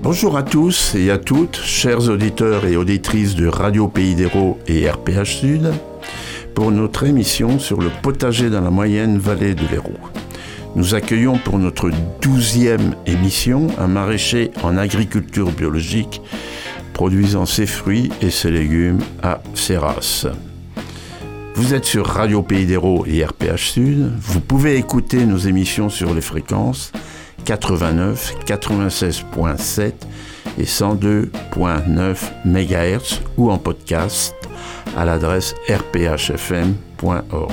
Bonjour à tous et à toutes, chers auditeurs et auditrices de Radio Pays d'Hérault et RPH Sud, pour notre émission sur le potager dans la moyenne vallée de l'Hérault. Nous accueillons pour notre 12e émission un maraîcher en agriculture biologique produisant ses fruits et ses légumes à Serras. Vous êtes sur Radio Pays d'Hérault et RPH Sud. Vous pouvez écouter nos émissions sur les fréquences 89, 96.7 et 102.9 MHz ou en podcast à l'adresse rphfm.org.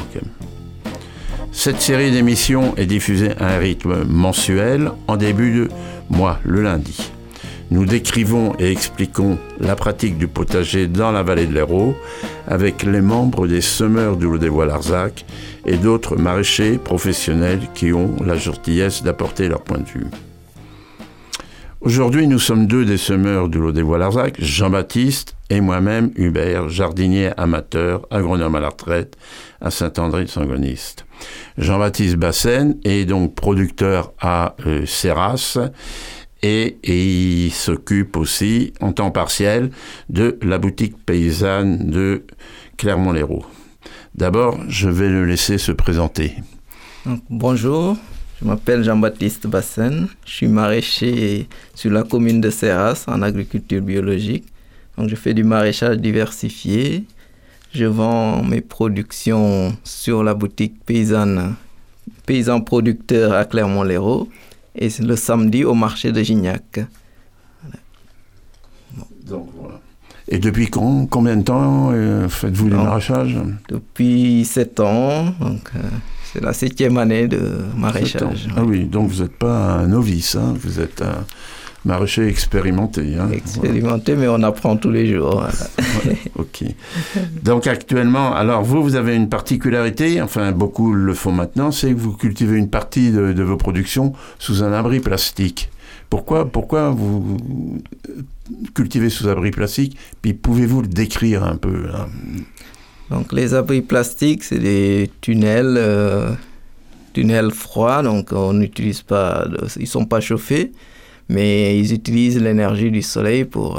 Cette série d'émissions est diffusée à un rythme mensuel en début de mois, le lundi. Nous décrivons et expliquons la pratique du potager dans la vallée de l'Hérault avec les membres des semeurs du Lot-des-Bois-Larzac et d'autres maraîchers professionnels qui ont la gentillesse d'apporter leur point de vue. Aujourd'hui, nous sommes deux des semeurs du Lot-des-Bois-Larzac, Jean-Baptiste et moi-même, Hubert, jardinier amateur, agronome à la retraite à Saint-André-de-Sangoniste. Jean-Baptiste Bassène est donc producteur à Serras et il s'occupe aussi, en temps partiel, de la boutique paysanne de Clermont-Lérault. D'abord, je vais le laisser se présenter. Donc, bonjour, je m'appelle Jean-Baptiste Bassène, je suis maraîcher sur la commune de Serras en agriculture biologique. Donc, je fais du maraîchage diversifié. Je vends mes productions sur la boutique paysan producteur à Clermont-Lérault et le samedi au marché de Gignac. Voilà. Bon. Donc, voilà. Et depuis combien de temps faites-vous du maraîchage ? Depuis 7 ans, donc c'est la 7e année de maraîchage. Ah oui, donc vous n'êtes pas un novice, hein, vous êtes un maraîcher expérimenté. Hein, expérimenté, voilà. Mais on apprend tous les jours. Voilà. Ouais, ok. Donc actuellement, alors vous avez une particularité, enfin beaucoup le font maintenant, c'est que vous cultivez une partie de vos productions sous un abri plastique. Pourquoi vous cultivez sous abri plastique? Puis pouvez-vous le décrire un peu là? Donc les abris plastiques, c'est des tunnels froids, donc on n'utilise pas, ils sont pas chauffés, mais ils utilisent l'énergie du soleil pour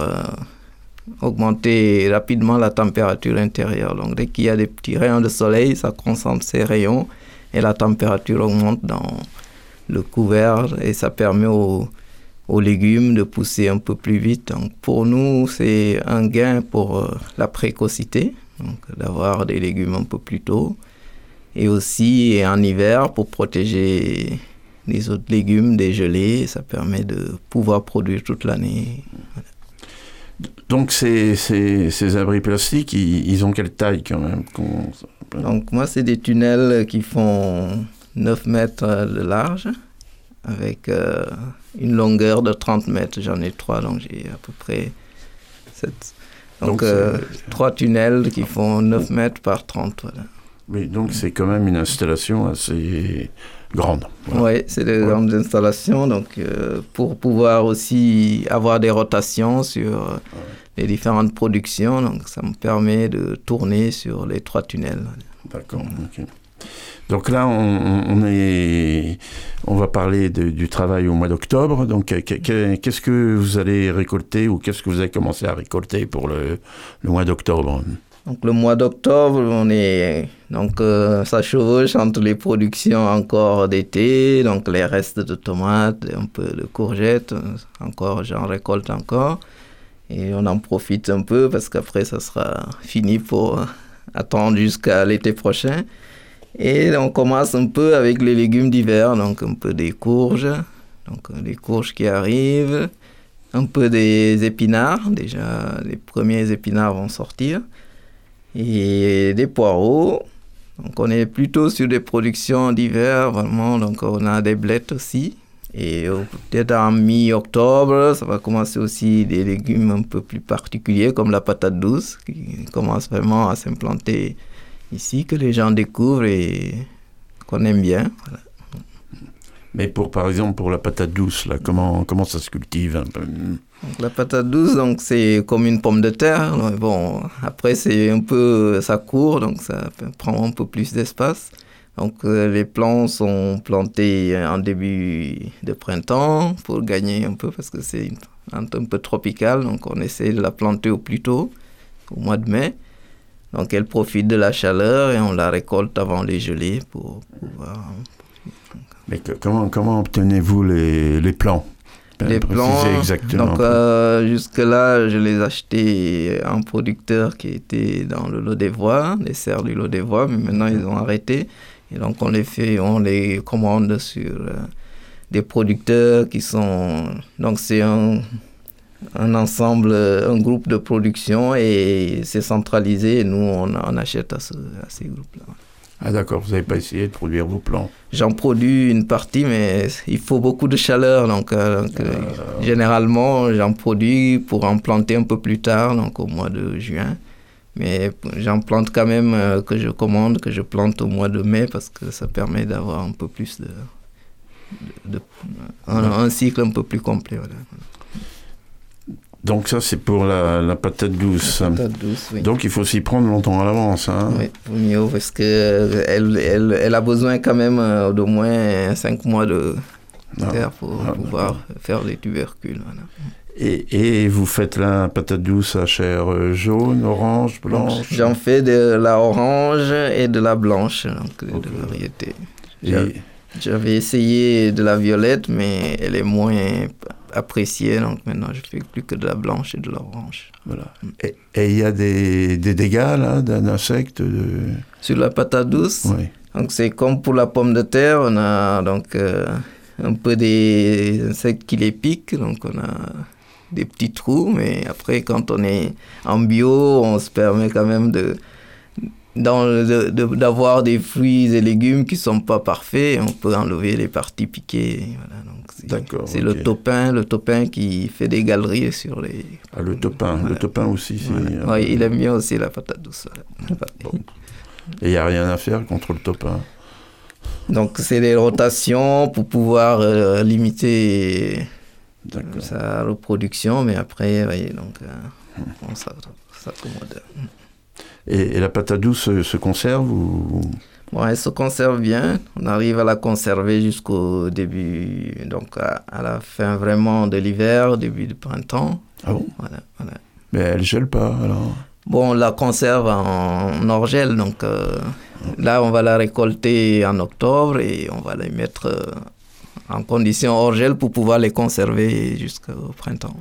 augmenter rapidement la température intérieure. Donc dès qu'il y a des petits rayons de soleil, ça concentre ces rayons et la température augmente dans le couvert et ça permet aux légumes de pousser un peu plus vite. Donc pour nous, c'est un gain pour la précocité, donc d'avoir des légumes un peu plus tôt. Et aussi en hiver, pour protéger les autres légumes des gelées, ça permet de pouvoir produire toute l'année. Voilà. Donc ces abris plastiques, ils ont quelle taille quand même? Donc moi, c'est des tunnels qui font 9 mètres de large, avec une longueur de 30 mètres. J'en ai 3, donc j'ai à peu près 7. Donc 3 tunnels qui font 9 mètres par 30. Voilà. Oui, donc c'est quand même une installation assez grande. Voilà. Oui, c'est des grandes installations, donc pour pouvoir aussi avoir des rotations sur les différentes productions, donc ça me permet de tourner sur les 3 tunnels. D'accord, ok. Donc là, on va parler du travail au mois d'octobre. Donc, qu'est-ce que vous allez récolter ou qu'est-ce que vous avez commencé à récolter pour le mois d'octobre? Donc, le mois d'octobre, ça chevauche entre les productions encore d'été, donc les restes de tomates, un peu de courgettes, j'en récolte encore. Et on en profite un peu parce qu'après, ça sera fini pour attendre jusqu'à l'été prochain. Et on commence un peu avec les légumes d'hiver, donc un peu des courges, donc les courges qui arrivent, un peu des épinards, déjà les premiers épinards vont sortir, et des poireaux. Donc on est plutôt sur des productions d'hiver, vraiment, donc on a des blettes aussi. Et peut-être en mi-octobre, ça va commencer aussi des légumes un peu plus particuliers comme la patate douce qui commence vraiment à s'implanter ici, que les gens découvrent et qu'on aime bien. Voilà. Mais par exemple, pour la patate douce, là, comment ça se cultive un peu? Donc, la patate douce, donc, c'est comme une pomme de terre. Bon, après, ça court, donc ça prend un peu plus d'espace. Donc les plants sont plantés en début de printemps pour gagner un peu parce que c'est un peu tropical. Donc on essaie de la planter au plus tôt, au mois de mai. Donc elle profite de la chaleur et on la récolte avant les gelées pour pouvoir... Mais comment obtenez-vous les plants? Les plants, exactement. Donc jusque-là, je les achetais à un producteur qui était dans le Lot-des-Voies, les serres du Lot-des-Voies, mais maintenant ils ont arrêté. Et donc on les commande sur des producteurs qui sont... Donc c'est un ensemble, un groupe de production et c'est centralisé et nous on achète à ces groupes-là. Ah d'accord, vous n'avez pas essayé de produire vos plants? J'en produis une partie, mais il faut beaucoup de chaleur. Généralement, j'en produis pour en planter un peu plus tard, donc au mois de juin. Mais j'en plante quand même, que je commande, que je plante au mois de mai, parce que ça permet d'avoir un peu plus un cycle un peu plus complet. Voilà. Donc ça, c'est pour la patate douce. La patate douce, oui. Donc il faut s'y prendre longtemps à l'avance. Hein. Oui, mieux, parce qu'elle a besoin quand même d'au moins 5 mois de terre pour pouvoir faire des tubercules. Voilà. Et vous faites la patate douce à chair jaune, orange, blanche? J'en fais de la orange et de la blanche, donc de variétés. J'avais essayé de la violette, mais elle est moins appréciée, donc maintenant je fais plus que de la blanche et de l'orange. Voilà. Et il y a des dégâts là, d'insectes Sur la patate douce? Oui. Donc c'est comme pour la pomme de terre, on a donc un peu des insectes qui les piquent, donc on a des petits trous, mais après quand on est en bio, on se permet quand même d'avoir des fruits et légumes qui ne sont pas parfaits, on peut enlever les parties piquées. Voilà, donc c'est le topin qui fait des galeries sur les... Ah, le topin, voilà. Le topin aussi. Voilà. Oui, il aime bien aussi la patate douce. Voilà. Bon. Et il n'y a rien à faire contre le topin? Donc c'est des rotations pour pouvoir limiter sa reproduction, mais après, voyez, donc, on s'accommode. Et la patate douce se conserve ou... Bon, elle se conserve bien. On arrive à la conserver jusqu'au début, donc à la fin vraiment de l'hiver, début du printemps. Ah bon? Voilà. Mais elle ne gèle pas alors? Bon, on la conserve en hors-gel, donc là on va la récolter en octobre et on va les mettre en condition hors-gel pour pouvoir les conserver jusqu'au printemps.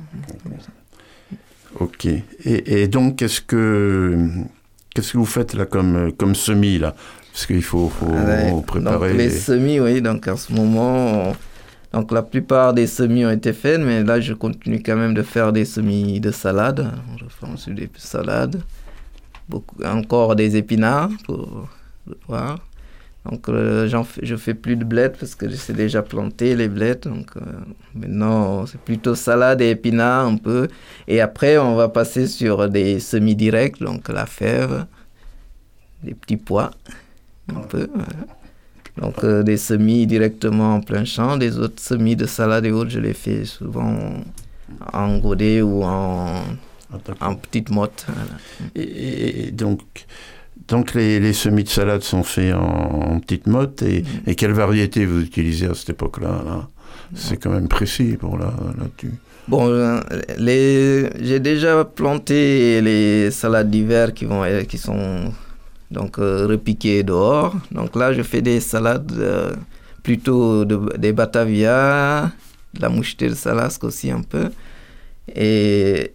Ok. Et donc, qu'est-ce que vous faites là comme semis là? Parce qu'il faut préparer... Donc, les semis, oui. Donc, en ce moment, donc, la plupart des semis ont été faits, mais là, je continue quand même de faire des semis de salade. Je fais ensuite des salades. Encore des épinards pour voir. Donc, je fais plus de blettes parce que c'est déjà planté, les blettes. Donc, maintenant, c'est plutôt salade et épinards un peu. Et après, on va passer sur des semis directs, donc la fève, des petits pois, un peu. Voilà. Donc, des semis directement en plein champ. Des autres semis de salade et autres, je les fais souvent en godet ou en petite motte. Voilà. Et donc les semis de salade sont faits en petite motte. Et quelle variété vous utilisez à cette époque-là là? C'est quand même précis pour là-dessus. Bon, j'ai déjà planté les salades d'hiver qui sont donc repiquées dehors. Donc là, je fais des salades plutôt des Batavia, de la mouchetée de Salasque aussi un peu, et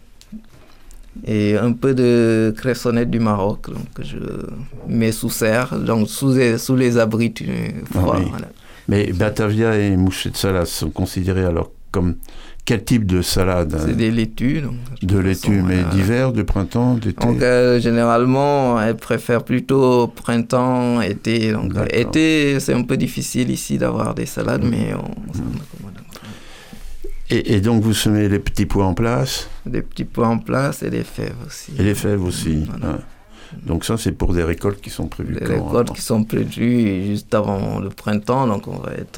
un peu de cressonnette du Maroc, donc que je mets sous serre, donc sous les abris froids. Oui. Voilà. Mais Batavia et mouchetée de Salasque sont considérés alors comme quel type de salade? C'est des laitues. Donc, de laitues, mais d'hiver, de printemps, d'été? Donc, généralement, elles préfèrent plutôt printemps, été. Donc, été, c'est un peu difficile ici d'avoir des salades, mais on s'en accommode. Et donc, vous semez les petits pois en place? Des petits pois en place et les fèves aussi. Et les fèves aussi. Voilà. Ouais. Donc ça, c'est pour des récoltes qui sont prévues quand? Des récoltes qui sont prévues juste avant le printemps, donc on va être...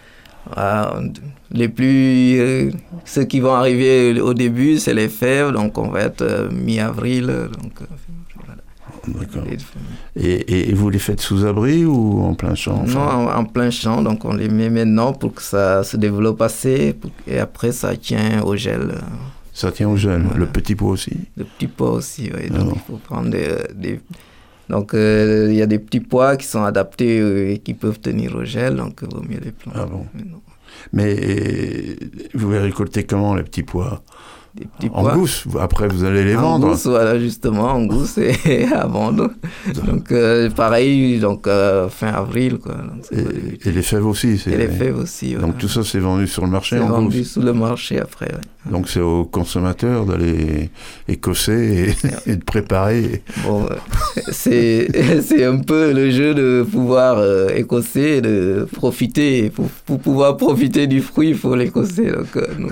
ceux qui vont arriver au début, c'est les fèves, donc on va être mi-avril. Donc, voilà. d'accord. Et vous les faites sous abri ou en plein champ? Non, en plein champ, donc on les met maintenant pour que ça se développe assez, et après ça tient au gel. Ça tient au gel, voilà. Le petit pot aussi? Le petit pot aussi, oui. Donc il faut prendre Donc il y a des petits pois qui sont adaptés et qui peuvent tenir au gel, donc il vaut mieux les planter. Ah bon? Mais vous les récoltez comment, les petits pois? Des petits en pois. Gousse, après vous allez les vendre. En gousse, voilà, justement, en gousse et à vendre. Donc pareil, donc fin avril, quoi. Donc, et les fèves aussi. Et les fèves aussi, voilà. Donc tout ça c'est vendu sur le marché en gousse. C'est vendu sur le marché après, oui. Donc c'est aux consommateurs d'aller écosser et de préparer. Bon, c'est un peu le jeu de pouvoir écosser, de profiter. Pour pouvoir profiter du fruit, il faut l'écosser. Donc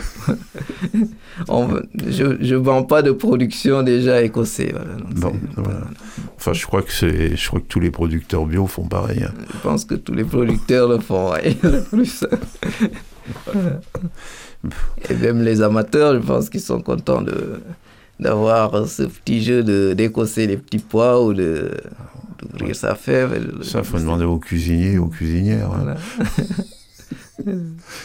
je ne vends pas de production déjà écossée. Voilà, bon, voilà. Enfin, je crois que tous les producteurs bio font pareil. Hein. Je pense que tous les producteurs le font, oui. Plus. Et même les amateurs, je pense qu'ils sont contents d'avoir ce petit jeu d'écosser les petits pois ou d'ouvrir sa fève. Ça, il faut demander aux cuisiniers et aux cuisinières. Voilà. Hein.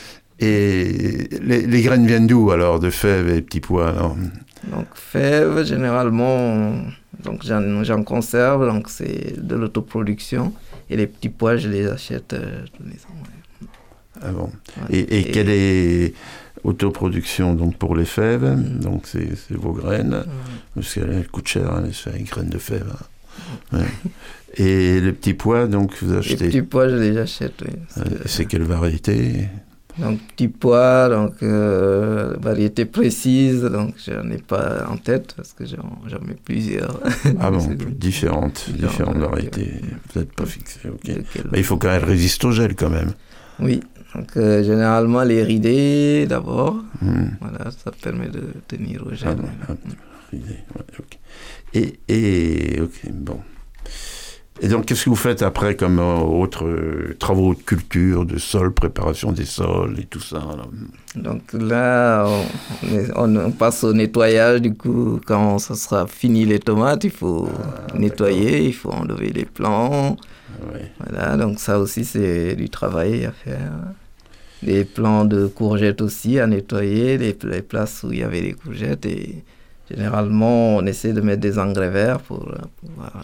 Et les graines viennent d'où alors, de fèves et petits pois alors? Donc fèves, généralement, donc j'en conserve, donc c'est de l'autoproduction. Et les petits pois, je les achète tous les ans. Ouais. Ah bon. Et quelle est autoproduction donc pour les fèves? Donc c'est vos graines, parce qu'elles coûtent cher, hein, les graines de fèves. Hein. Ouais. Et les petits pois, donc vous achetez? Les petits pois, je les achète, oui. C'est quelle variété? Donc petits pois, donc variété précise, donc je n'en ai pas en tête parce que j'en mets plusieurs. Ah bon, différentes variétés, peut-être pas fixées, ok. Mais il faut quand même résister au gel quand même. Oui, donc généralement les ridés d'abord, voilà, ça permet de tenir au gel. Ridés, ouais, ok. Et ok, bon. Et donc, qu'est-ce que vous faites après comme autres travaux de culture, de sol, préparation des sols et tout ça là? Donc là, on passe au nettoyage. Du coup, quand ça sera fini les tomates, il faut nettoyer, il faut enlever les plants. Ouais. Voilà, donc ça aussi, c'est du travail à faire. Les plants de courgettes aussi à nettoyer, les places où il y avait les courgettes. Et généralement, on essaie de mettre des engrais verts pour pouvoir...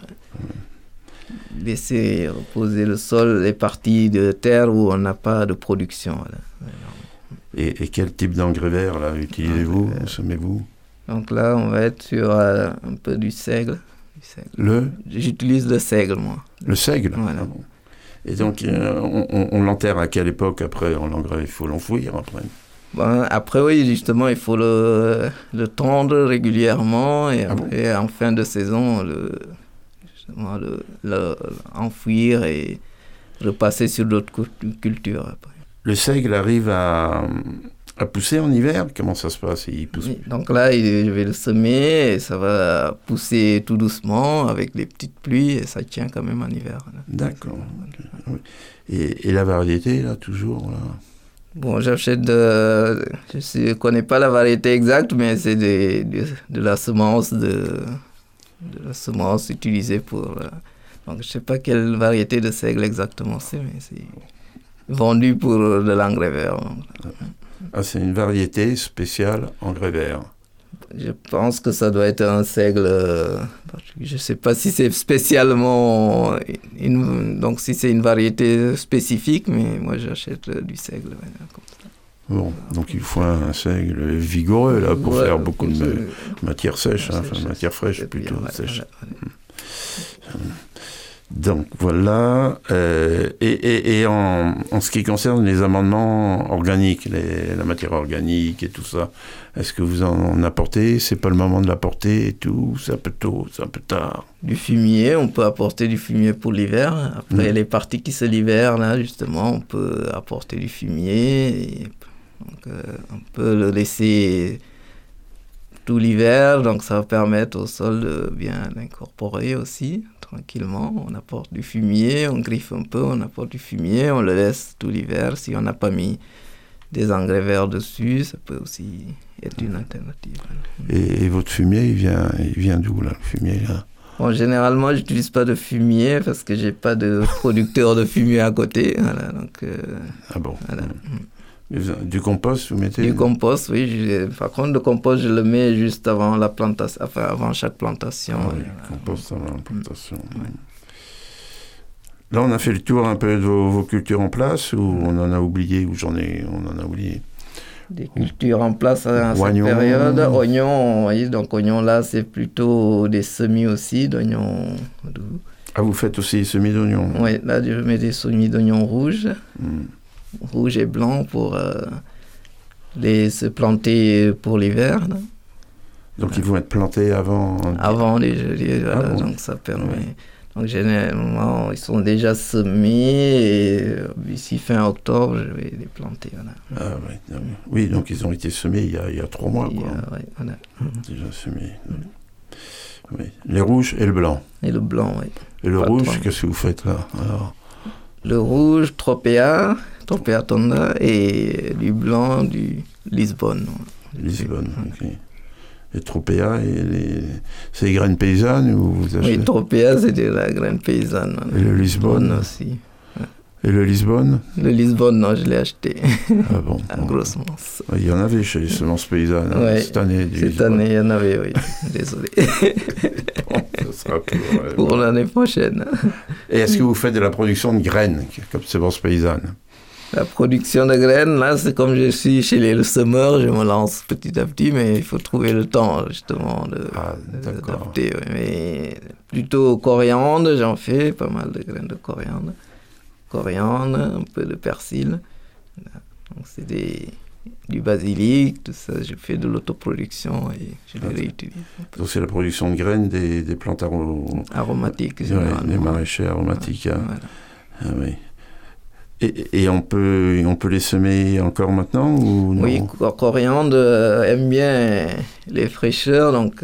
laisser reposer le sol, les parties de terre où on n'a pas de production. Voilà. Et quel type d'engrais vert là utilisez-vous, semez-vous? Donc là, on va être sur un peu du seigle. J'utilise le seigle, moi. Le seigle? Voilà. Ah bon. Et donc, on l'enterre à quelle époque après l'engrais? Il faut l'enfouir après? Après, oui, justement, il faut le tondre régulièrement et après, en fin de saison, enfouir et repasser sur d'autres cultures après. Le seigle arrive à pousser en hiver? Comment ça se passe? Il pousse... Oui, donc là, je vais le semer et ça va pousser tout doucement avec les petites pluies et ça tient quand même en hiver. Là. D'accord. Okay. Et la variété, là, toujours là? Bon, j'achète je ne connais pas la variété exacte, mais c'est de la semence la semence utilisée pour... donc, je ne sais pas quelle variété de seigle exactement c'est, mais c'est vendu pour de l'engrais vert. Ah, c'est une variété spéciale engrais vert. Je pense que ça doit être un seigle... je ne sais pas si c'est spécialement... donc, si c'est une variété spécifique, mais moi, j'achète du seigle. Comme ça. Bon, donc il faut un seigle vigoureux là, pour faire beaucoup de matière sèche, matière fraîche plutôt, sèche. Donc voilà, et en ce qui concerne les amendements organiques, la matière organique et tout ça, est-ce que vous en apportez? C'est pas le moment de l'apporter et tout? C'est un peu tôt, c'est un peu tard? Du fumier, on peut apporter du fumier pour l'hiver. Après les parties qui se libèrent, là justement, on peut apporter du fumier. Donc on peut le laisser tout l'hiver, donc ça va permettre au sol de bien l'incorporer aussi, tranquillement. On apporte du fumier, on griffe un peu, on apporte du fumier, on le laisse tout l'hiver. Si on n'a pas mis des engrais verts dessus, ça peut aussi être une alternative. Et votre fumier, il vient d'où là, le fumier là? Bon, généralement, je n'utilise pas de fumier parce que j'ai pas de producteur de fumier à côté. Voilà, donc, ah bon. Voilà. Du compost, vous mettez? Du compost, oui. Par contre, le compost, je le mets juste avant la plantation, enfin avant chaque plantation. Ah oui, compost avant la plantation. Ouais. Là, on a fait le tour un peu de vos cultures en place, ou on en a oublié, ou on en a oublié? Des cultures en place à cette période. Oignons, oui, donc oignons là, c'est plutôt des semis aussi d'oignons doux. Ah, vous faites aussi des semis d'oignons? Oui, là, je mets des semis d'oignons rouges. Rouge et blanc pour se planter pour l'hiver. Là. Donc ils vont être plantés avant? Avant les gelées, voilà, bon. donc ça permet. Ouais. Donc généralement, ils sont déjà semés et d'ici fin octobre, je vais les planter. Voilà. Ah oui, oui, donc ils ont été semés il y a 3 mois. Quoi. Ouais, voilà. Déjà semés. Oui. Les rouges et le blanc. Et le blanc, oui. Et le rouge, qu'est-ce que vous faites là alors? Le rouge, Tropea tonda, et du blanc, du Lisbonne. Lisbonne, ok. Et Tropea, c'est les graines paysannes ou vous achetez? Oui, Tropea, c'est de la graine paysanne. Et le Lisbonne aussi. Et le Lisbonne? Le Lisbonne, non, je l'ai acheté. Ah bon? À grosse masse. Il y en avait chez les semences paysannes ouais, cette année. Cette année, il y en avait, oui. Désolé. Ça sera pour l'année prochaine. Et est-ce que vous faites de la production de graines, comme semences paysannes? La production de graines, là, c'est comme je suis chez les semeurs, je me lance petit à petit, mais il faut trouver le temps, justement, d'adapter. Oui. Mais plutôt coriandre, j'en fais pas mal de graines de coriandre. Coriandre, un peu de persil. Donc, c'est du basilic, tout ça. Je fais de l'autoproduction et je les réutilise. Donc, c'est la production de graines des plantes aromatiques, généralement. Des maraîchers aromatiques. Hein. Voilà. Ah, oui. Et on peut les semer encore maintenant ou non? Oui, coriandre aime bien les fraîcheurs, donc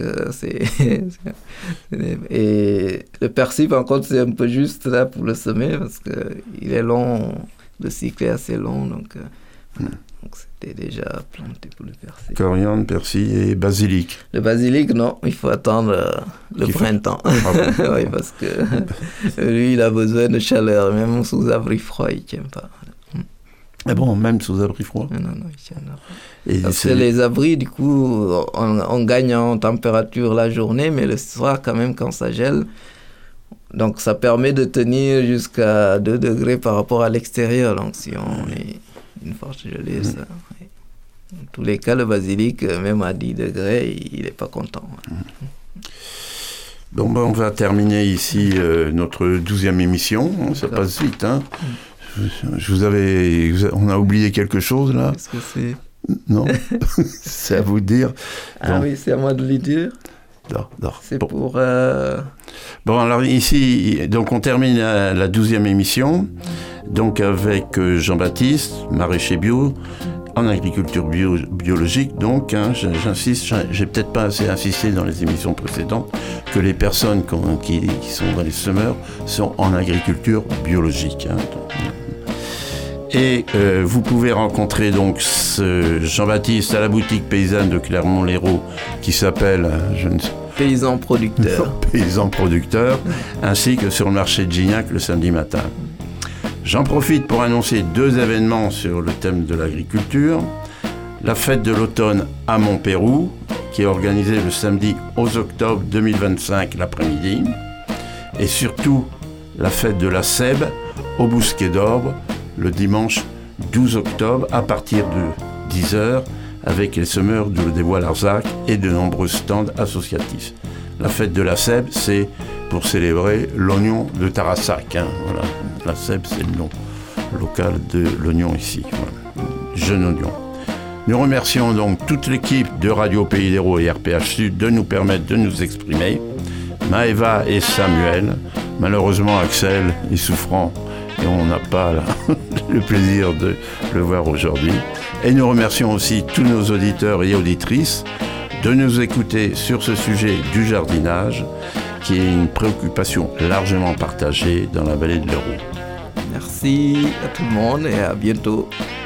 et le persil, par contre, c'est un peu juste là pour le semer parce qu'il est long, le cycle est assez long, donc c'était déjà planté pour le persil. Coriandre, persil et basilic. Le basilic, non, il faut attendre le printemps. Ah bon. Oui, parce que lui, il a besoin de chaleur, même sous abri froid, il ne tient pas. Ah bon, même sous abri froid? Non, il ne tient pas. Et parce que les abris, du coup, on gagne en température la journée, mais le soir, quand même, quand ça gèle, donc ça permet de tenir jusqu'à 2 degrés par rapport à l'extérieur. Donc si on est une forte gelée, ça... Ouais. Dans tous les cas, le basilic, même à 10 degrés, il n'est pas content. Bon, on va terminer ici notre 12e émission. Ça passe vite, hein. On a oublié quelque chose, là? Qu'est-ce que c'est? Non. C'est à vous de dire. Ah oui, c'est à moi de le dire. Non. C'est bon. Pour... Bon, alors ici, donc on termine la 12e émission, donc avec Jean-Baptiste, maraîcher bio, en agriculture biologique, donc, hein, j'insiste, j'ai peut-être pas assez insisté dans les émissions précédentes, que les personnes qui sont dans les semeurs sont en agriculture biologique. Hein, donc. Et vous pouvez rencontrer donc Jean-Baptiste à la boutique paysanne de Clermont-Lérault qui s'appelle, Paysan producteur. Paysan producteur, ainsi que sur le marché de Gignac le samedi matin. J'en profite pour annoncer 2 événements sur le thème de l'agriculture. La fête de l'automne à Montpérou, qui est organisée le samedi 11 octobre 2025 l'après-midi. Et surtout, la fête de la sèbe au Bousquet d'Orbe, le dimanche 12 octobre à partir de 10h avec les semeurs des Bois Larzac et de nombreux stands associatifs. La fête de la sèbe, c'est pour célébrer l'oignon de Tarassac. Hein, voilà. La sèbe, c'est le nom local de l'oignon ici. Voilà. Jeune oignon. Nous remercions donc toute l'équipe de Radio Pays d'Hérault et RPH Sud de nous permettre de nous exprimer. Maëva et Samuel. Malheureusement, Axel est souffrant et on n'a pas le plaisir de le voir aujourd'hui. Et nous remercions aussi tous nos auditeurs et auditrices de nous écouter sur ce sujet du jardinage, qui est une préoccupation largement partagée dans la vallée de l'Hérault. Merci à tout le monde et à bientôt.